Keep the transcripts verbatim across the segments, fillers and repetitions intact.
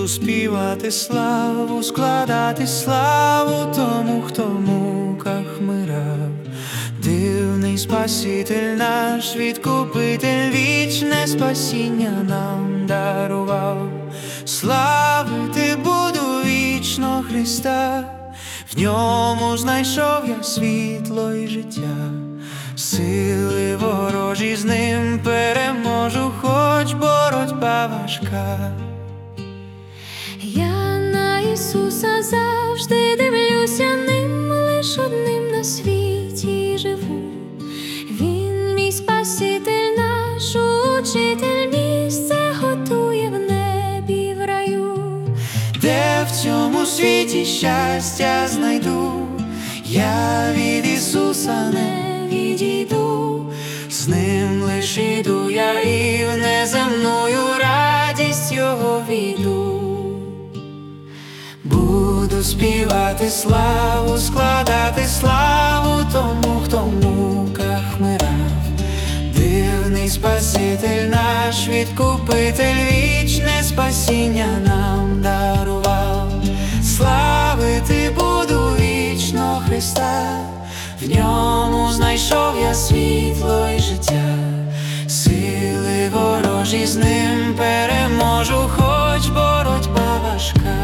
Буду співати славу, складати славу тому, хто в муках вмирав. Дивний Спаситель наш, Відкупитель, вічне спасіння нам дарував. Славити буду вічно Христа, в ньому знайшов я світло і життя. Сили ворожі з ним переможу, хоч боротьба важка. Я на Ісуса завжди дивлюся, ним лиш одним на світі живу. Він мій Спаситель наш, учитель, місце готує в небі, в раю. Де в цьому світі щастя знайду, я від Ісуса не відійду. З ним лиш іду я і в неземную радість Його війду. Буду співати славу, складати славу тому, хто в муках вмирав. Дивний Спаситель наш, Відкупитель, вічне спасіння нам дарував. Славити буду вічно Христа, в ньому знайшов я світло і життя. Сили ворожі з ним переможу, хоч боротьба важка.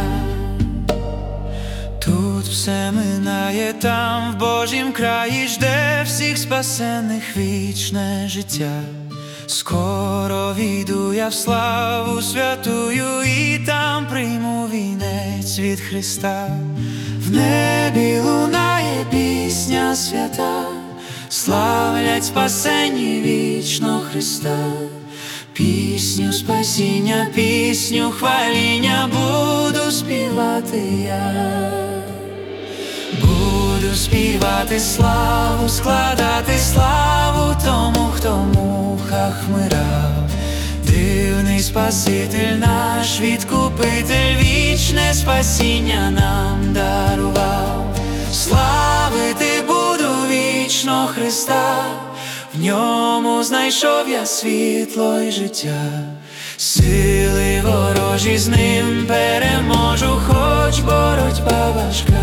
Тут все минає, там в Божім краї жде всіх спасених вічне життя. Скоро війду я в славу святую, і там прийму вінець від Христа. В небі лунає пісня свята, славлять спасені вічно Христа. Пісню спасіння, пісню хваління буду співати я. Буду співати славу, складати славу тому, хто в муках вмирав. Дивний Спаситель наш, Відкупитель, вічне спасіння нам дарував. Славити буду вічно Христа, в ньому знайшов я світло і життя. Сили ворожі з ним переможу, хоч боротьба важка.